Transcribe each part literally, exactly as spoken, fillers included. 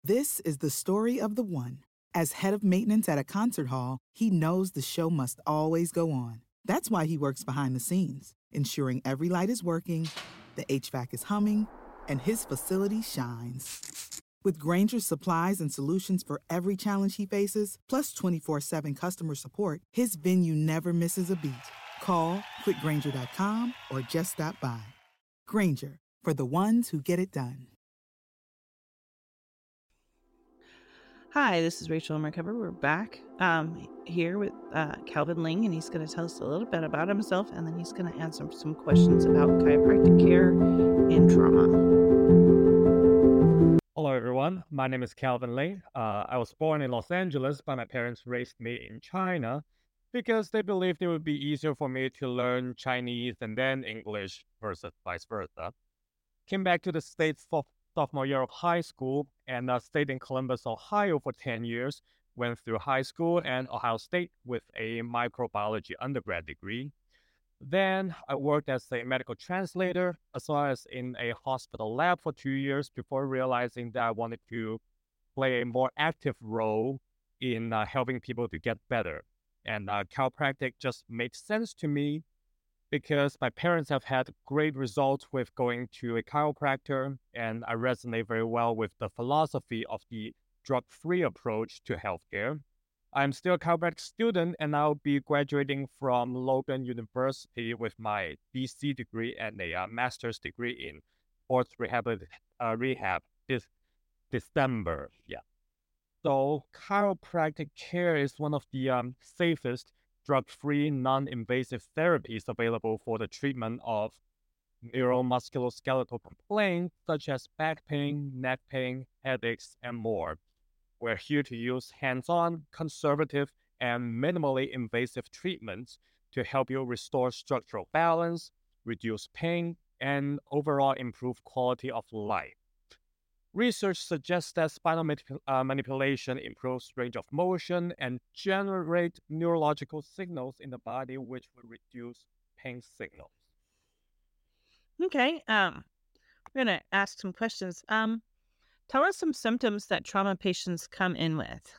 This is the story of the one. As head of maintenance at a concert hall, he knows the show must always go on. That's why he works behind the scenes, ensuring every light is working, the H V A C is humming, and his facility shines. With Granger's supplies and solutions for every challenge he faces, plus twenty-four seven customer support, his venue never misses a beat. Call quick granger dot com or just stop by. Granger, for the ones who get it done. Hi, this is Rachel Mercover. We're back um, here with uh, Calvin Ling, and he's going to tell us a little bit about himself, and then he's going to answer some questions about chiropractic care and trauma. Hello, everyone. My name is Calvin Ling. Uh, I was born in Los Angeles, but my parents raised me in China because they believed it would be easier for me to learn Chinese and then English versus vice versa. Came back to the States for sophomore year of high school and uh, stayed in Columbus, Ohio for ten years. Went through high school and Ohio State with a microbiology undergrad degree. Then I worked as a medical translator as well as in a hospital lab for two years before realizing that I wanted to play a more active role in uh, helping people to get better. And uh, chiropractic just made sense to me because my parents have had great results with going to a chiropractor, and I resonate very well with the philosophy of the drug-free approach to healthcare. I'm still a chiropractic student, and I'll be graduating from Logan University with my B C degree and a uh, master's degree in sports rehab, uh, rehab this December. Yeah. So chiropractic care is one of the um, safest drug-free, non-invasive therapies available for the treatment of neuromusculoskeletal complaints such as back pain, neck pain, headaches, and more. We're here to use hands-on, conservative, and minimally invasive treatments to help you restore structural balance, reduce pain, and overall improve quality of life. Research suggests that spinal manip- uh, manipulation improves range of motion and generate neurological signals in the body, which will reduce pain signals. Okay, um, we're going to ask some questions. Um, tell us some symptoms that trauma patients come in with.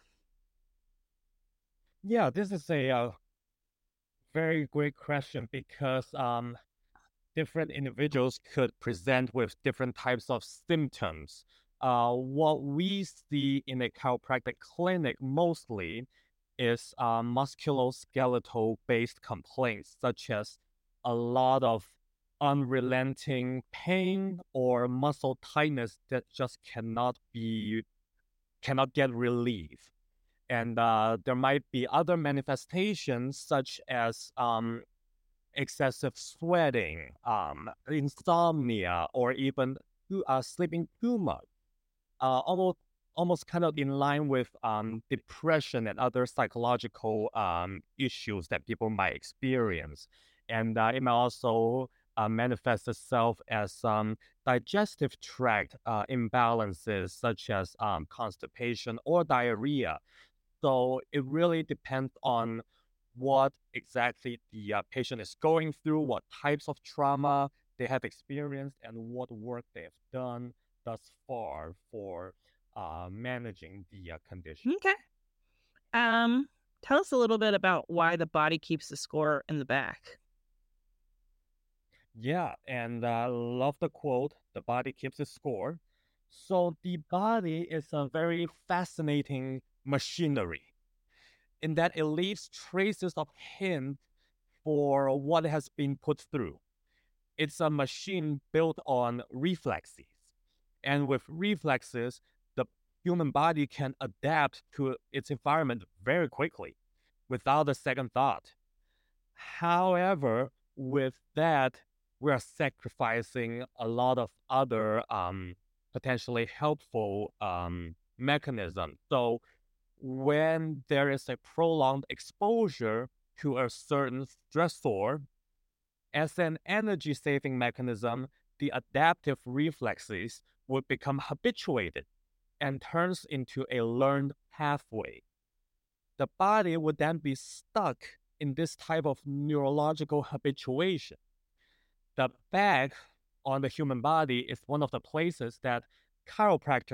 Yeah, this is a uh, very great question because um, different individuals could present with different types of symptoms. Uh, what we see in a chiropractic clinic mostly is uh, musculoskeletal based complaints, such as a lot of unrelenting pain or muscle tightness that just cannot be cannot get relief. And uh, there might be other manifestations such as um, excessive sweating, um, insomnia, or even uh, sleeping too much. Uh, almost, almost kind of in line with um, depression and other psychological um, issues that people might experience. And uh, it might also uh, manifest itself as um, digestive tract uh, imbalances, such as um, constipation or diarrhea. So it really depends on what exactly the uh, patient is going through, what types of trauma they have experienced, and what work they have done thus far for uh, managing the uh, condition. Okay. Um, tell us a little bit about why the body keeps the score in the back. Yeah, and I uh, love the quote, the body keeps its score. So the body is a very fascinating machinery in that it leaves traces of hint for what has been put through. It's a machine built on reflexes. And with reflexes, the human body can adapt to its environment very quickly without a second thought. However, with that, we are sacrificing a lot of other um, potentially helpful um, mechanisms. So when there is a prolonged exposure to a certain stressor, as an energy saving mechanism, the adaptive reflexes would become habituated and turns into a learned pathway. The body would then be stuck in this type of neurological habituation. The back on the human body is one of the places that chiropractors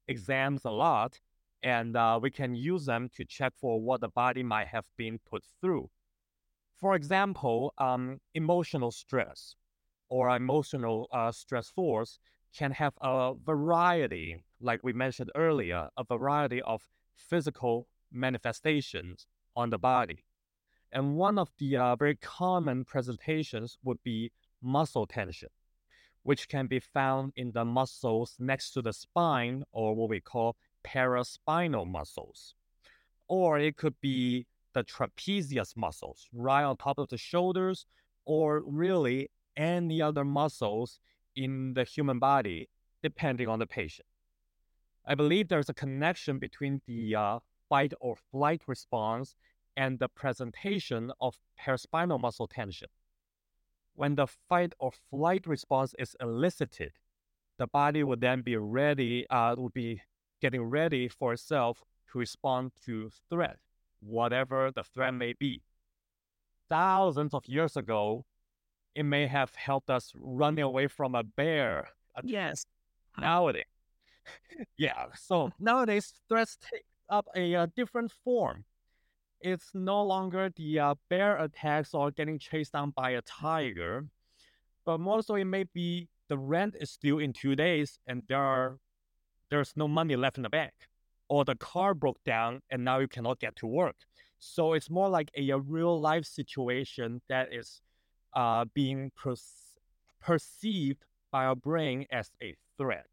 exams a lot, and uh, we can use them to check for what the body might have been put through. For example, um, emotional stress or emotional uh, stressors can have a variety, like we mentioned earlier, a variety of physical manifestations on the body. And one of the uh, very common presentations would be muscle tension, which can be found in the muscles next to the spine, or what we call paraspinal muscles. Or it could be the trapezius muscles right on top of the shoulders, or really any other muscles in the human body, depending on the patient. I believe there's a connection between the uh, fight or flight response and the presentation of paraspinal muscle tension. When the fight or flight response is elicited, the body would then be ready, uh, would be getting ready for itself to respond to threat, whatever the threat may be. Thousands of years ago, it may have helped us running away from a bear. Yes. Nowadays, yeah. So nowadays, threats take up a, a different form. It's no longer the uh, bear attacks or getting chased down by a tiger, but more so it may be the rent is due in two days and there are there's no money left in the bank, or the car broke down and now you cannot get to work. So it's more like a, a real life situation that is uh, being per- perceived by our brain as a threat.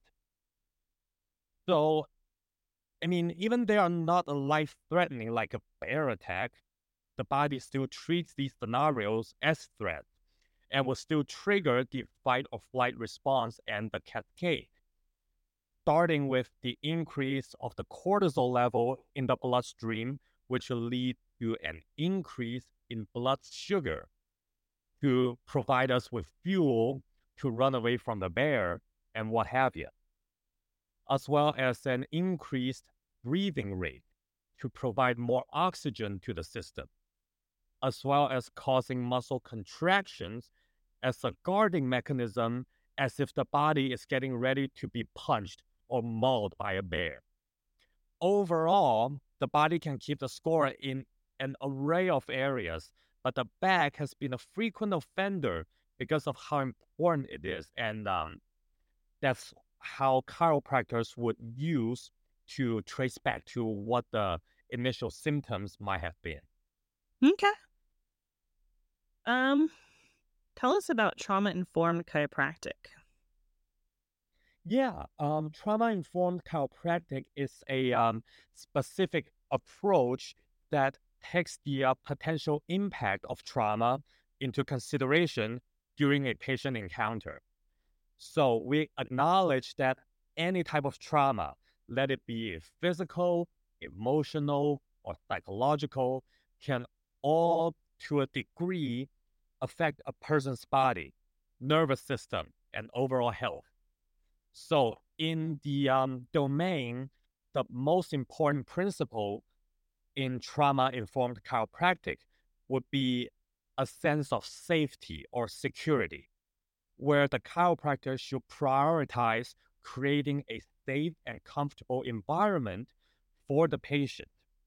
So, I mean, even they are not life threatening like a bear attack, the body still treats these scenarios as threats and will still trigger the fight or flight response and the cascade, starting with the increase of the cortisol level in the bloodstream, which will lead to an increase in blood sugar to provide us with fuel to run away from the bear and what have you, as well as an increased breathing rate to provide more oxygen to the system, as well as causing muscle contractions as a guarding mechanism, as if the body is getting ready to be punched or mauled by a bear. Overall, the body can keep the score in an array of areas, but the back has been a frequent offender because of how important it is. And um, that's how chiropractors would use to trace back to what the initial symptoms might have been. Okay. Um, tell us about trauma-informed chiropractic. Yeah, um, trauma-informed chiropractic is a um, specific approach that takes the uh, potential impact of trauma into consideration during a patient encounter. So we acknowledge that any type of trauma, let it be physical, emotional, or psychological, can all to a degree affect a person's body, nervous system, and overall health. So in the um, domain, the most important principle in trauma-informed chiropractic would be a sense of safety or security, where the chiropractor should prioritize creating a safe and comfortable environment for the patient.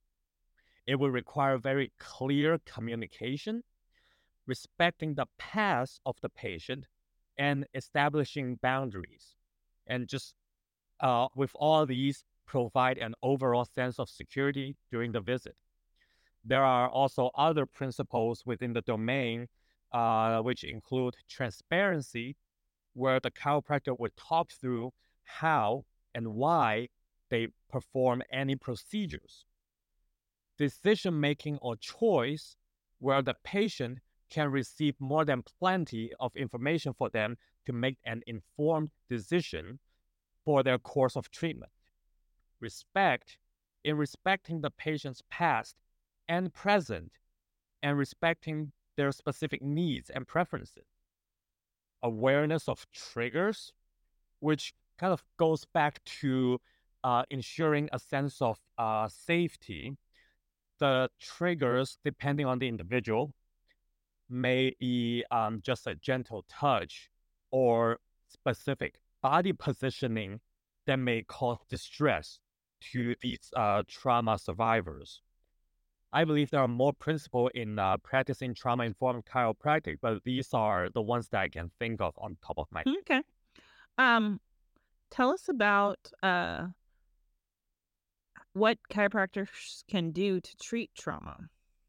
It will require very clear communication, respecting the past of the patient, and establishing boundaries. And just uh, with all these, provide an overall sense of security during the visit. There are also other principles within the domain, uh, which include transparency, where the chiropractor would talk through how and why they perform any procedures. Decision making or choice, where the patient can receive more than plenty of information for them to make an informed decision for their course of treatment. Respect, in respecting the patient's past and present, and respecting their specific needs and preferences. Awareness of triggers, which kind of goes back to uh, ensuring a sense of uh, safety. The triggers, depending on the individual, may be um, just a gentle touch or specific body positioning that may cause distress to these uh, trauma survivors. I believe there are more principles in uh, practicing trauma-informed chiropractic, but these are the ones that I can think of on top of my head. Okay. Um, tell us about uh, what chiropractors can do to treat trauma.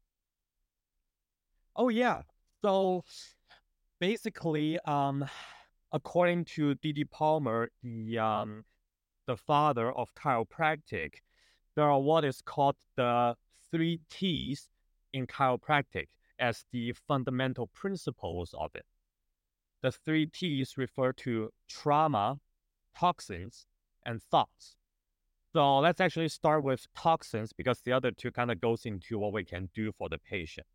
Oh, yeah. So basically, um, according to D D Palmer, the um, the father of chiropractic, there are what is called the three T's in chiropractic as the fundamental principles of it. The three T's refer to trauma, toxins, and thoughts. So let's actually start with toxins because the other two kind of goes into what we can do for the patient.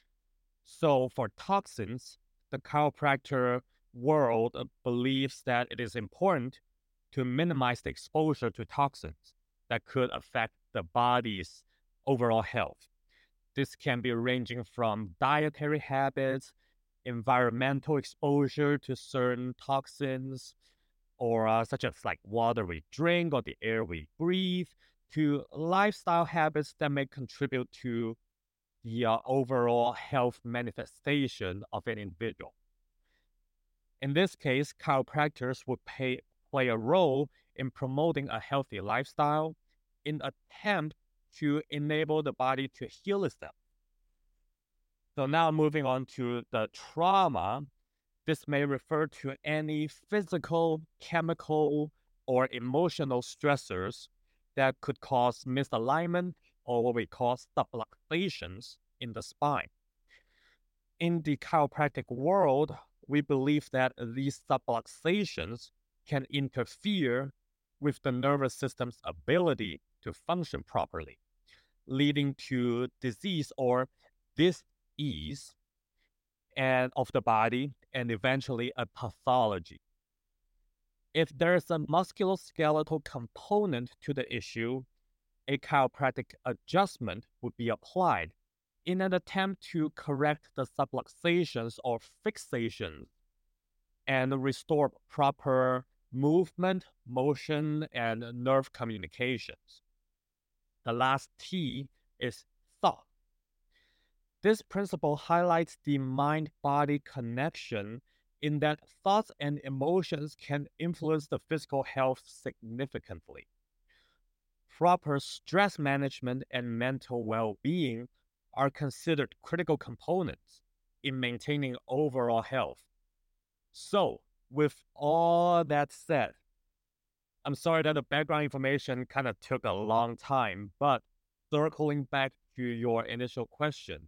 So for toxins, the chiropractor world believes that it is important to minimize the exposure to toxins that could affect the body's overall health. This can be ranging from dietary habits, environmental exposure to certain toxins, or uh, such as like water we drink or the air we breathe, to lifestyle habits that may contribute to the uh, overall health manifestation of an individual. In this case, chiropractors would pay, play a role in promoting a healthy lifestyle in attempt to enable the body to heal itself. So now moving on to the trauma, this may refer to any physical, chemical, or emotional stressors that could cause misalignment or what we call subluxations in the spine. In the chiropractic world, we believe that these subluxations can interfere with the nervous system's ability to function properly, leading to disease or dis-ease and of the body and eventually a pathology. If there's a musculoskeletal component to the issue, a chiropractic adjustment would be applied in an attempt to correct the subluxations or fixations and restore proper movement, motion, and nerve communications. The last T is thought. This principle highlights the mind-body connection in that thoughts and emotions can influence the physical health significantly. Proper stress management and mental well-being are considered critical components in maintaining overall health. So, with all that said, I'm sorry that the background information kind of took a long time, but circling back to your initial question,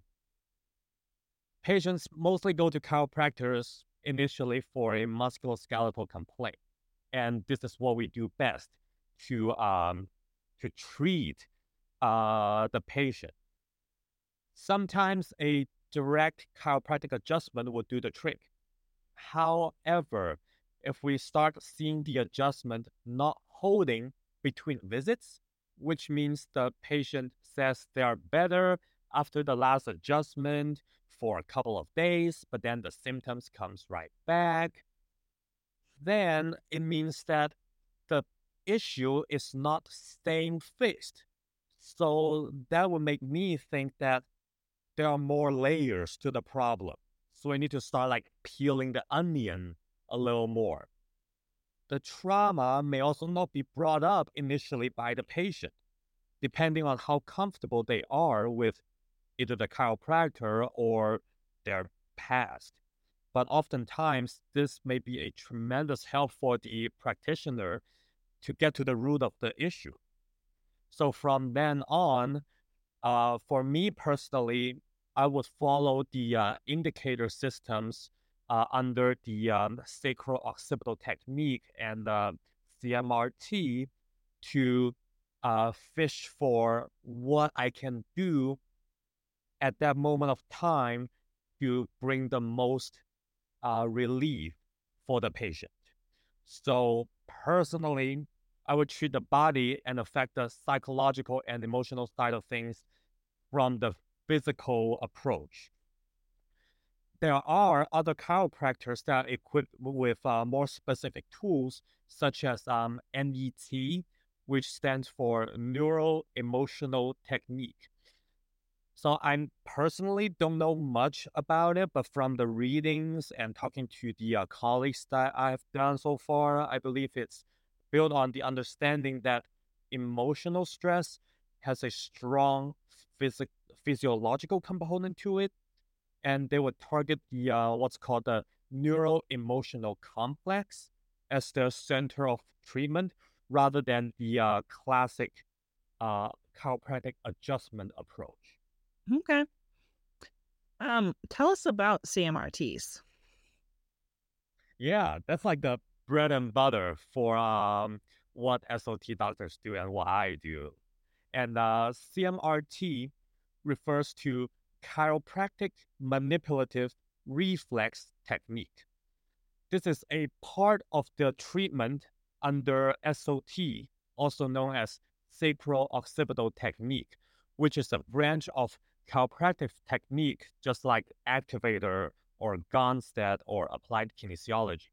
patients mostly go to chiropractors initially for a musculoskeletal complaint, and this is what we do best to um, to treat uh, the patient. Sometimes a direct chiropractic adjustment will do the trick. However, if we start seeing the adjustment not holding between visits, which means the patient says they are better after the last adjustment for a couple of days, but then the symptoms comes right back, then it means that the issue is not staying fixed. So that would make me think that there are more layers to the problem. So we need to start like peeling the onion a little more. The trauma may also not be brought up initially by the patient, depending on how comfortable they are with either the chiropractor or their past. But oftentimes, this may be a tremendous help for the practitioner to get to the root of the issue. So from then on, uh, for me personally, I would follow the uh, indicator systems uh, under the um, sacro-occipital technique and uh, C M R T to uh, fish for what I can do at that moment of time to bring the most uh, relief for the patient. So personally, I would treat the body and affect the psychological and emotional side of things from the physical approach. there are other chiropractors that are equipped with uh, more specific tools, such as um, N E T, which stands for Neuro Emotional Technique. So I personally don't know much about it, but from the readings and talking to the uh, colleagues that I've done so far, I believe it's built on the understanding that emotional stress has a strong physic- physiological component to it, and they would target the uh, what's called the neuro-emotional complex as the center of treatment, rather than the uh, classic uh, chiropractic adjustment approach. Okay. Um, tell us about C M R Ts. Yeah, that's like the bread and butter for um what S O T doctors do and what I do. And uh, C M R T refers to chiropractic manipulative reflex technique. This is a part of the treatment under S O T, also known as sacro-occipital technique, which is a branch of chiropractic technique, just like activator or Gonstead or applied kinesiology.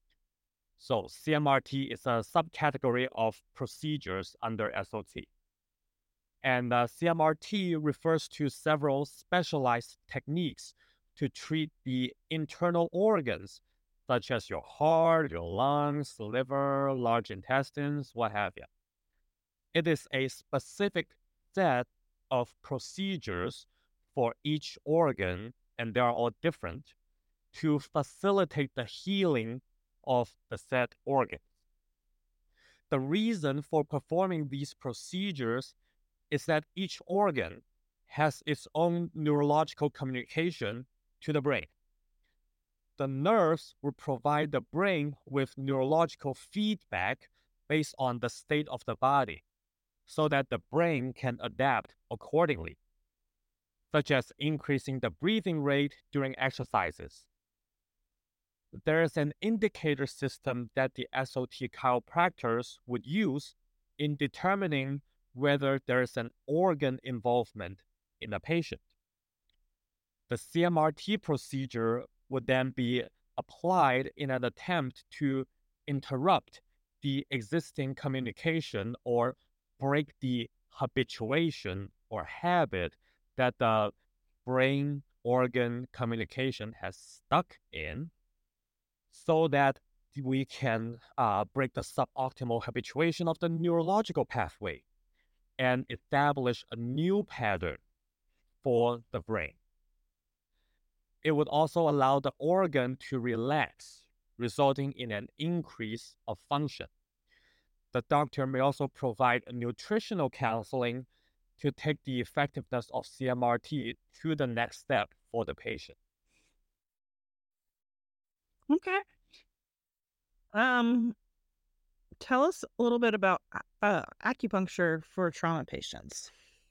So C M R T is a subcategory of procedures under S O T. And uh, C M R T refers to several specialized techniques to treat the internal organs, such as your heart, your lungs, liver, large intestines, what have you. It is a specific set of procedures for each organ, and they are all different, to facilitate the healing of the said organ. The reason for performing these procedures is that each organ has its own neurological communication to the brain. The nerves will provide the brain with neurological feedback based on the state of the body, so that the brain can adapt accordingly, such as increasing the breathing rate during exercises. There is an indicator system that the S O T chiropractors would use in determining whether there is an organ involvement in a patient. The C M R T procedure would then be applied in an attempt to interrupt the existing communication or break the habituation or habit that the brain organ communication has stuck in, so that we can uh, break the suboptimal habituation of the neurological pathway and establish a new pattern for the brain. It would also allow the organ to relax, resulting in an increase of function. The doctor may also provide a nutritional counseling to take the effectiveness of C M R T to the next step for the patient. Okay. Um, tell us a little bit about uh, acupuncture for trauma patients.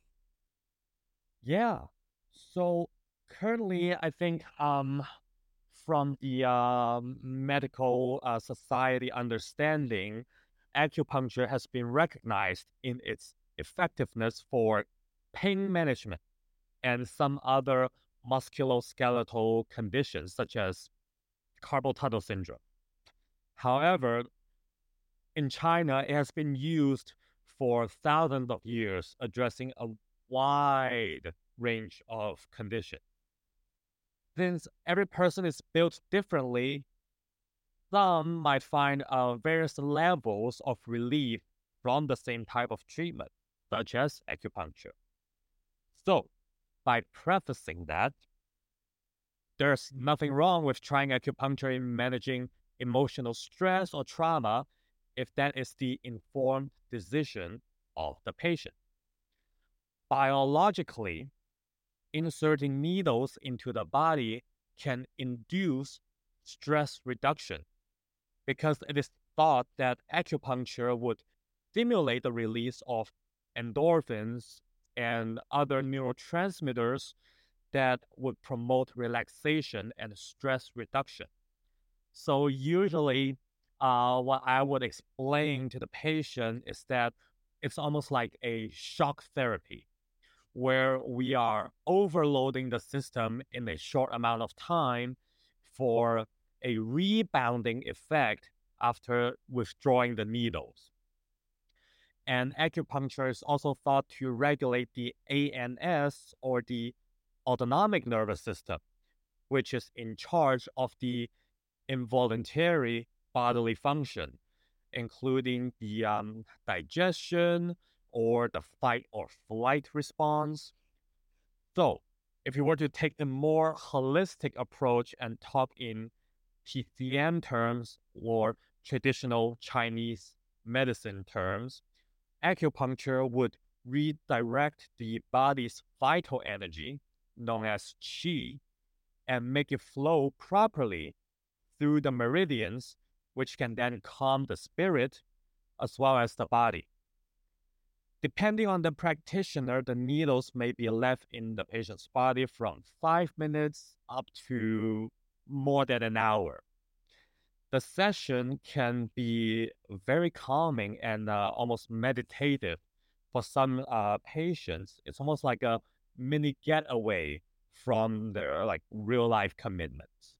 Yeah. So currently, I think um, from the um, medical uh, society understanding, acupuncture has been recognized in its effectiveness for pain management and some other musculoskeletal conditions, such as carpal tunnel syndrome. However, in China, it has been used for thousands of years, addressing a wide range of conditions. Since every person is built differently, some might find uh, various levels of relief from the same type of treatment, such as acupuncture. So, by prefacing that, there's nothing wrong with trying acupuncture in managing emotional stress or trauma if that is the informed decision of the patient. Biologically, inserting needles into the body can induce stress reduction because it is thought that acupuncture would stimulate the release of endorphins and other neurotransmitters that would promote relaxation and stress reduction. So usually, uh, what I would explain to the patient is that it's almost like a shock therapy, where we are overloading the system in a short amount of time for a rebounding effect after withdrawing the needles. And acupuncture is also thought to regulate the A N S, or the autonomic nervous system, which is in charge of the involuntary bodily function, including the um, digestion or the fight or flight response. So, if you were to take a more holistic approach and talk in T C M terms or traditional Chinese medicine terms, acupuncture would redirect the body's vital energy, known as qi, and make it flow properly through the meridians, which can then calm the spirit as well as the body. Depending on the practitioner, the needles may be left in the patient's body from five minutes up to more than an hour. The session can be very calming and uh, almost meditative. For some uh, patients, it's almost like a mini getaway from their like real life commitments.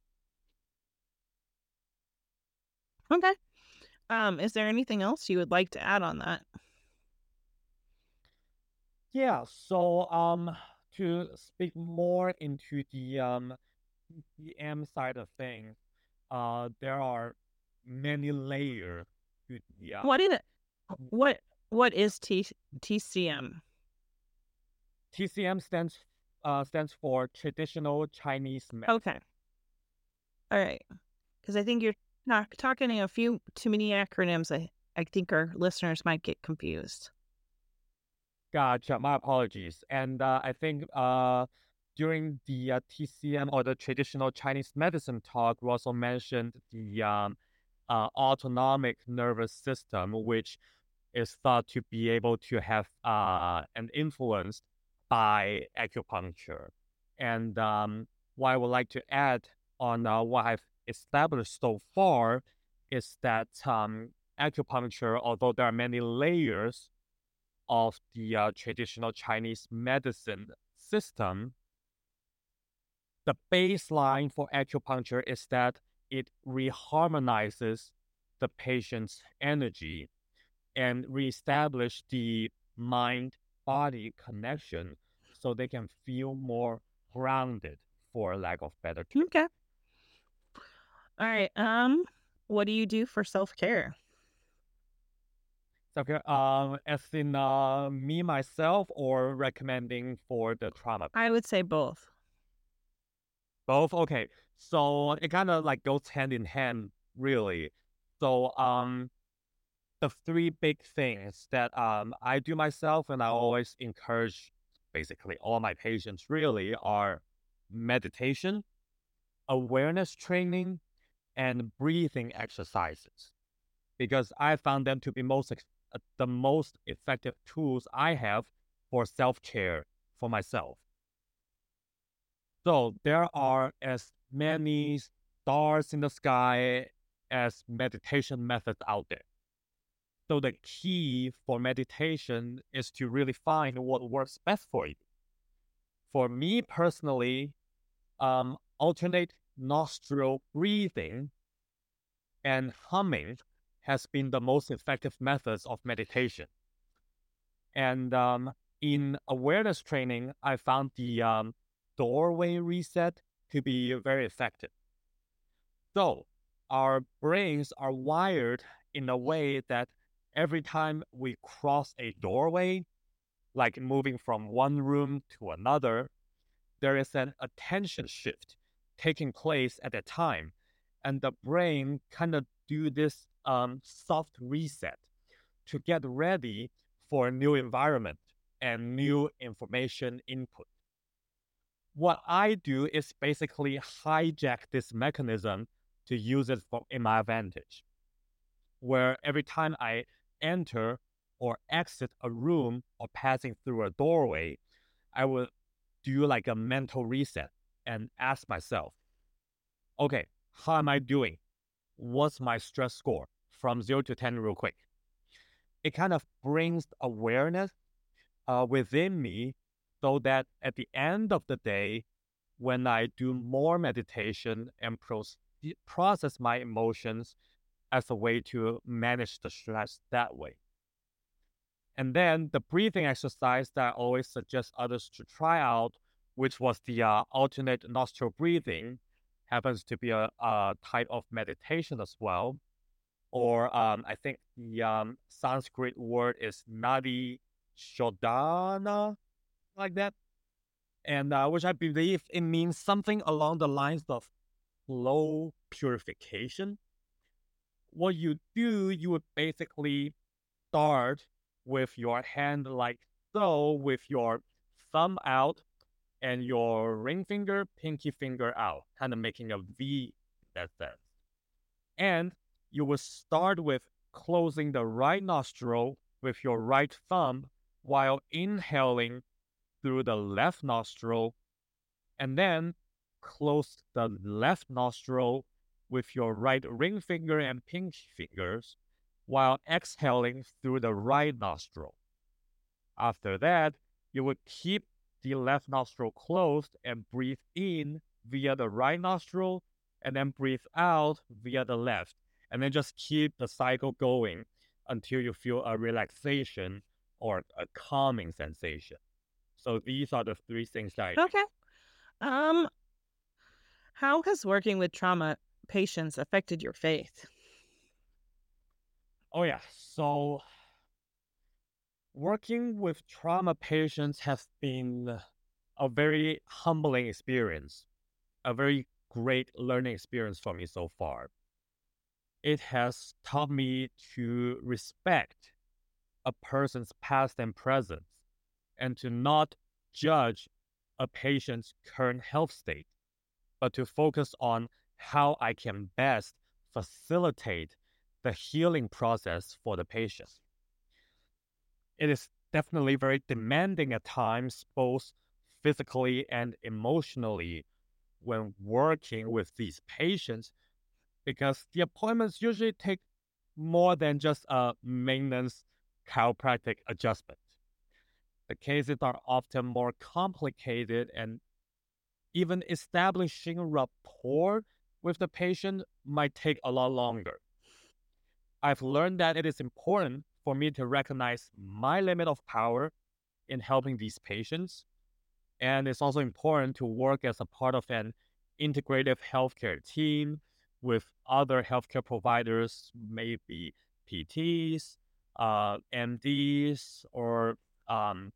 Okay. Um, is there anything else you would like to add on that? Yeah, so um, to speak more into the um, T C M side of things, uh, there are many layers to the uh, What is it? What what is T TCM? T C M stands uh, stands for Traditional Chinese Medicine. Okay. All right. Because I think you're not talking a few too many acronyms. I, I think our listeners might get confused. Gotcha. My apologies. And uh, I think uh, during the uh, T C M, or the Traditional Chinese Medicine talk, we also mentioned the um, uh, autonomic nervous system, which is thought to be able to have uh, an influence by acupuncture. And um, what I would like to add on uh, what I've established so far is that um, acupuncture, although there are many layers of the uh, traditional Chinese medicine system, the baseline for acupuncture is that it reharmonizes the patient's energy and reestablish the mind-body connection so they can feel more grounded, for lack of better term. Okay. All right. Um, what do you do for self-care? Self-care, um, as in uh, me, myself, or recommending for the trauma? I would say both. Both? Okay. So it kind of like goes hand in hand, really. So um, the three big things that um I do myself and I always encourage basically all my patients really are meditation, awareness training, and breathing exercises, because I found them to be most ex- uh, the most effective tools I have for self-care for myself. So there are as many stars in the sky as meditation methods out there. So the key for meditation is to really find what works best for you. For me personally, um, alternate nostril breathing and humming has been the most effective methods of meditation. And um, in awareness training, I found the um, doorway reset to be very effective. So our brains are wired in a way that every time we cross a doorway, like moving from one room to another, there is an attention shift taking place at that time. And the brain kind of do this um, soft reset to get ready for a new environment and new information input. What I do is basically hijack this mechanism to use it for in my advantage, where every time I enter or exit a room or passing through a doorway, I will do like a mental reset and ask myself, okay, how am I doing? What's my stress score from zero to ten real quick? It kind of brings awareness uh, within me so that at the end of the day, when I do more meditation and pro- process my emotions as a way to manage the stress that way. And then the breathing exercise that I always suggest others to try out, which was the uh, alternate nostril breathing, happens to be a, a type of meditation as well. Or um, I think the um, Sanskrit word is Nadi Shodhana, like that. And uh, which I believe it means something along the lines of flow purification. What you do, you would basically start with your hand like so, with your thumb out and your ring finger, pinky finger out, kind of making a V in that sense. And you will start with closing the right nostril with your right thumb while inhaling through the left nostril, and then close the left nostril with your right ring finger and pinky fingers while exhaling through the right nostril. After that, you would keep the left nostril closed and breathe in via the right nostril and then breathe out via the left. And then just keep the cycle going until you feel a relaxation or a calming sensation. So these are the three things that I do. Okay. Um, how has working with trauma patients affected your faith? Oh, yeah. So working with trauma patients has been a very humbling experience, a very great learning experience for me so far. It has taught me to respect a person's past and present and to not judge a patient's current health state, but to focus on how I can best facilitate the healing process for the patient. It is definitely very demanding at times, both physically and emotionally, when working with these patients, because the appointments usually take more than just a maintenance chiropractic adjustment. The cases are often more complicated, and even establishing rapport with the patient might take a lot longer. I've learned that it is important for me to recognize my limit of power in helping these patients. And it's also important to work as a part of an integrative healthcare team with other healthcare providers, maybe P Ts, uh, M Ds, or um,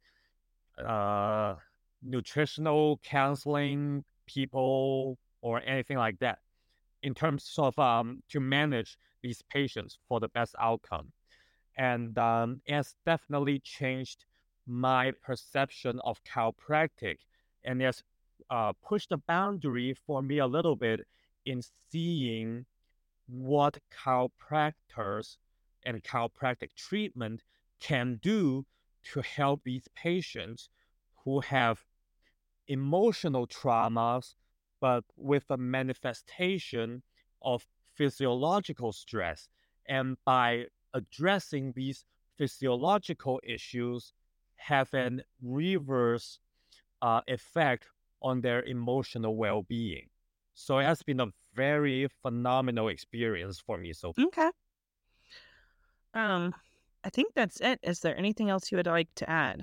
uh, nutritional counseling people, or anything like that, in terms of um, to manage these patients for the best outcome. And um, it has definitely changed my perception of chiropractic, and has uh, pushed the boundary for me a little bit in seeing what chiropractors and chiropractic treatment can do to help these patients who have emotional traumas, but with a manifestation of physiological stress. And by addressing these physiological issues, have an reverse uh, effect on their emotional well-being. So it has been a very phenomenal experience for me so far. Okay. Um, I think that's it. Is there anything else you would like to add?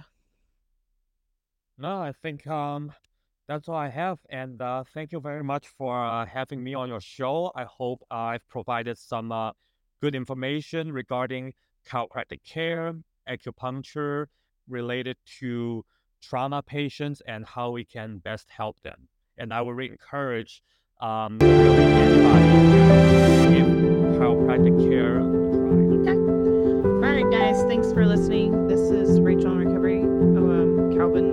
No, I think um that's all I have. And uh, thank you very much for uh, having me on your show. I hope I've provided some uh, good information regarding chiropractic care, acupuncture related to trauma patients, and how we can best help them. And I would really encourage um, really anybody to give chiropractic care a try. Okay. All right, guys. Thanks for listening. This is Rachel in Recovery. Um, Calvin,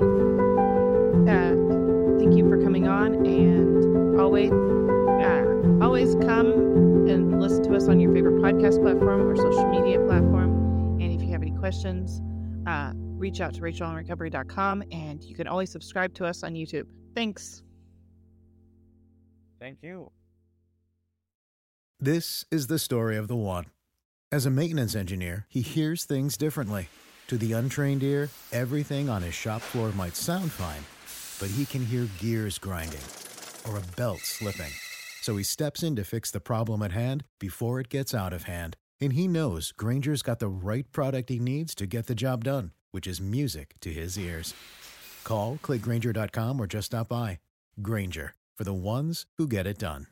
uh, thank you for coming on, and always, uh, always come and listen to us on your favorite podcast platform or social media platform. And if you have any questions, uh, reach out to rachel in recovery dot com, and you can always subscribe to us on YouTube. Thanks. Thank you. This is the story of the one. As a maintenance engineer, he hears things differently. To the untrained ear, everything on his shop floor might sound fine, but he can hear gears grinding or a belt slipping. So he steps in to fix the problem at hand before it gets out of hand. And he knows Grainger's got the right product he needs to get the job done, which is music to his ears. Call, click Grainger dot com, or just stop by. Grainger, for the ones who get it done.